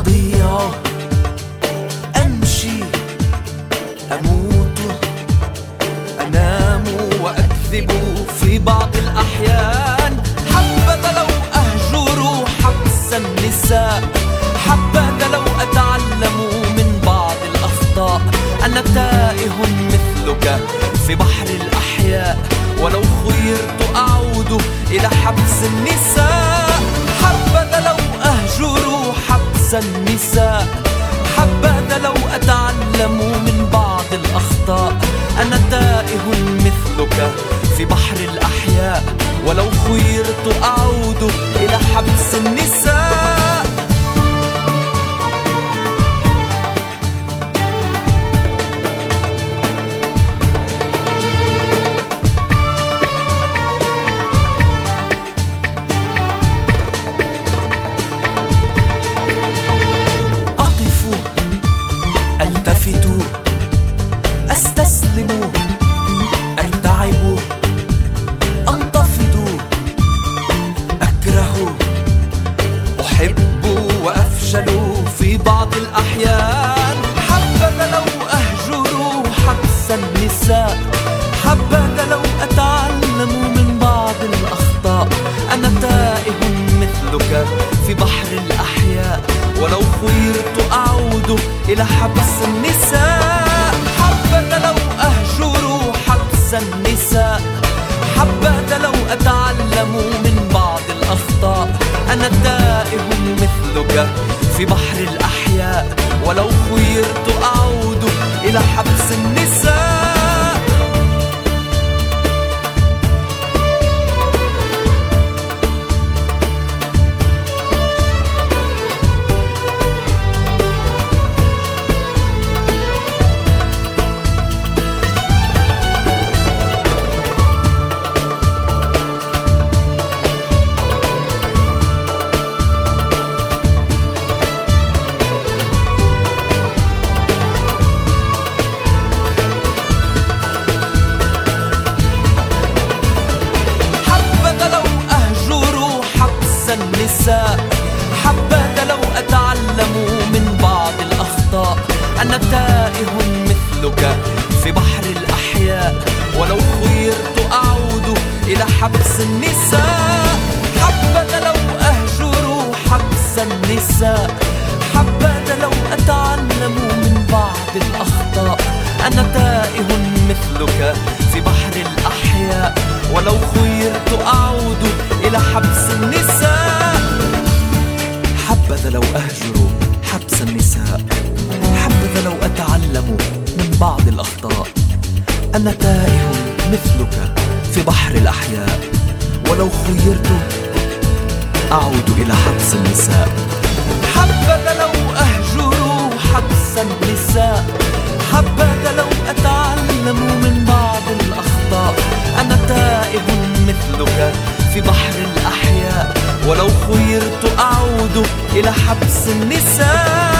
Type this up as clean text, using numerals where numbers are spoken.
أضيع، أمشي، أموت، أنام وأكذب في بعض الأحيان. حبذا لو أهجر حبس النساء، حبذا لو أتعلم من بعض الأخطاء. أنا تائه مثلك في بحر الأحياء، ولو خيرت أعود إلى حبس النساء. حبذا لو أهجر حبس النساء، حبذا لو أتعلم من بعض الأخطاء. أنا تائه مثلك في بحر الأحياء، ولو خيرت أعود إلى حبس النساء. ألتفت، أستسلم، أرتعب، أنتفض، أكره، أحب وأفشل في بعض الأحيان. حبذا لو أهجر حبس النساء، حبذا لو أتعلم من بعض الأخطاء. أنا تائه مثلك في بحر الأحياء، ولو خيرت أعود إلى حبس النساء. حبذا لو أهجر حبس النساء، حبذا لو أتعلم من بعض الأخطاء. أنا تائه مثلك في بحر الأحياء، ولو خيرت أعود إلى حبس النساء. النساء، حبذا لو أتعلم من بعض الأخطاء. أنا تائه مثلك في بحر الأحياء، ولو خيرت أعود إلى حبس النساء. حبذا لو أهجر حبس النساء، حبذا لو أتعلم من بعض الأخطاء. أنا تائه مثلك في بحر الأحياء، ولو خيرت أعود إلى حبس النساء. حبذا لو أهجر حبس النساء، حبذا لو أتعلم من بعض الأخطاء. أنا تائه مثلك في بحر الأحياء، ولو خيرت أعود إلى حبس النساء. حبذا لو أهجر حبس النساء، حبذا لو أتعلم من بعض الأخطاء. أنا تائه مثلك في بحر الأحياء، ولو خيرت أعود إلى حبس النساء.